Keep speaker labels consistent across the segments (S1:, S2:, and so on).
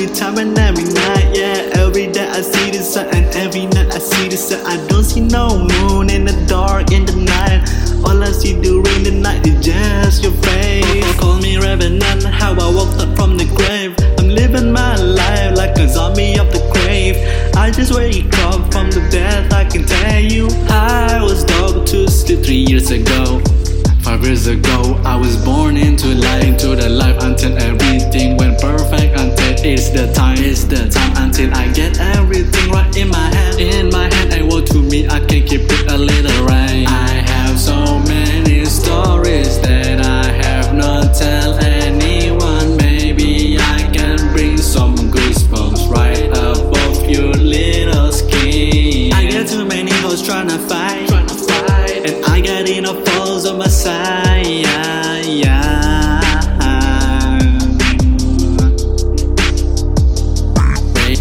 S1: every time and every night, yeah. Every day I see the sun and every night I see the sun. I don't see no moon in the dark in the night. All I see during the night is just your face. Call me revenant, how I walked up from the grave. I'm living my life like a zombie of the grave. I just wake up from the death, I can tell you. I was dog to sleep 3 years ago. 5 years ago, I was born into the life until everything went perfect. Until it's the time until I get everything right in my hand. In my hand, and what to me, I can keep it a little right. I have so many stories that I have not tell anyone. Maybe I can bring some goosebumps right above your little skin. I get too many hoes trying to fight, and I got enough foes on my side,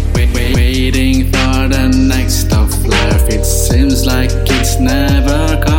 S1: Waiting for the next of life, it seems like it's never coming.